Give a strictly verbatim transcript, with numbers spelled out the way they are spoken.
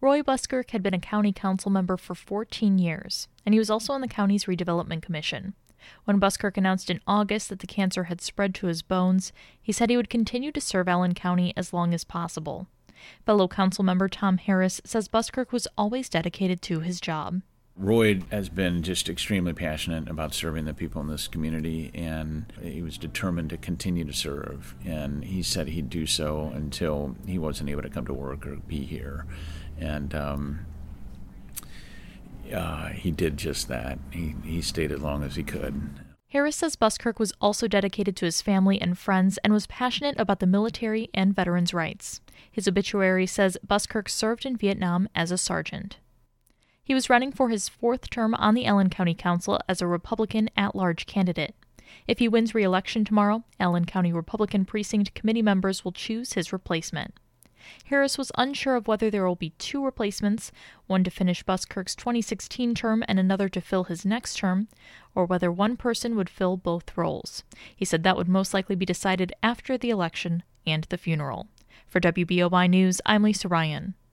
Roy Buskirk had been a county council member for fourteen years, and he was also on the county's redevelopment commission. When Buskirk announced in August that the cancer had spread to his bones, he said he would continue to serve Allen County as long as possible. Fellow council member Tom Harris says Buskirk was always dedicated to his job. Roy has been just extremely passionate about serving the people in this community, and he was determined to continue to serve. And he said he'd do so until he wasn't able to come to work or be here. And um, uh, he did just that. He, he stayed as long as he could. Harris says Buskirk was also dedicated to his family and friends and was passionate about the military and veterans' rights. His obituary says Buskirk served in Vietnam as a sergeant. He was running for his fourth term on the Allen County Council as a Republican at-large candidate. If he wins re-election tomorrow, Allen County Republican Precinct Committee members will choose his replacement. Harris was unsure of whether there will be two replacements, one to finish Buskirk's twenty sixteen term and another to fill his next term, or whether one person would fill both roles. He said that would most likely be decided after the election and the funeral. For W B O Y News, I'm Lisa Ryan.